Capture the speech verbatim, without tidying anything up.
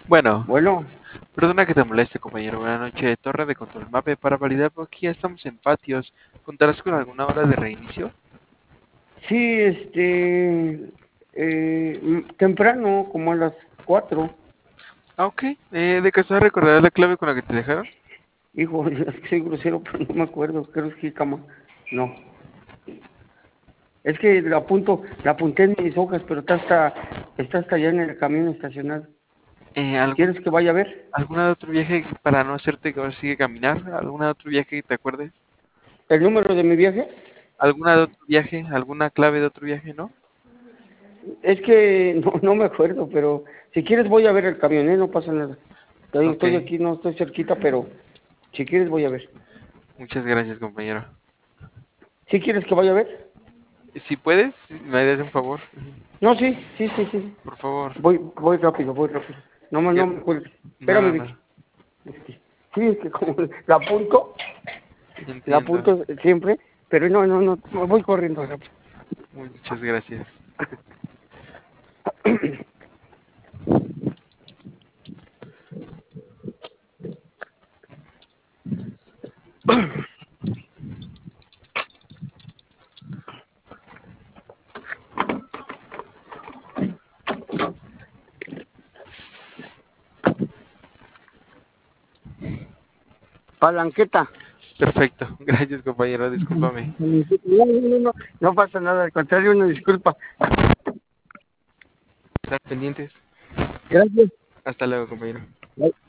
Bueno, Bueno, perdona que te moleste, compañero. Buenas noches. Torre de control MAPE para validar porque ya estamos en patios. ¿Contarás con alguna hora de reinicio? sí, este, eh, mm, temprano, como a las cuatro. Ah, ok. Eh, ¿de casualidad recordarás la clave con la que te dejaron? Hijo, es que soy grosero, pero no me acuerdo, creo que es jícama. No, es que la apunto, la apunté en mis hojas, pero está hasta, está hasta allá en el camión estacionado. Eh, ¿algún, ¿Quieres que vaya a ver? ¿Alguna de otro viaje para no hacerte que ahora sigue caminar? ¿Alguna de otro viaje que te acuerdes? ¿El número de mi viaje? ¿Alguna de otro viaje? ¿Alguna clave de otro viaje, no? Es que no, no me acuerdo, pero si quieres voy a ver el camión, ¿eh? No pasa nada. Te digo, Ok. estoy aquí, no estoy cerquita, pero si quieres voy a ver. Muchas gracias, compañero. ¿Sí quieres que vaya a ver? Si puedes, me harías un favor. No, sí, sí, sí, sí. Por favor. Voy, voy rápido, voy rápido. No, me- no Que- me cuelgues. No, Espérame, no, no. Vicky. Este, sí, es que como la apunto, la Entiendo. apunto siempre, pero no, no, no, me voy corriendo rápido. Muchas gracias. Palanqueta. Perfecto. Gracias, compañero. Discúlpame. No, no, no, no, no pasa nada, al contrario, una disculpa. Estar pendientes. Gracias. Hasta luego, compañero. Bye.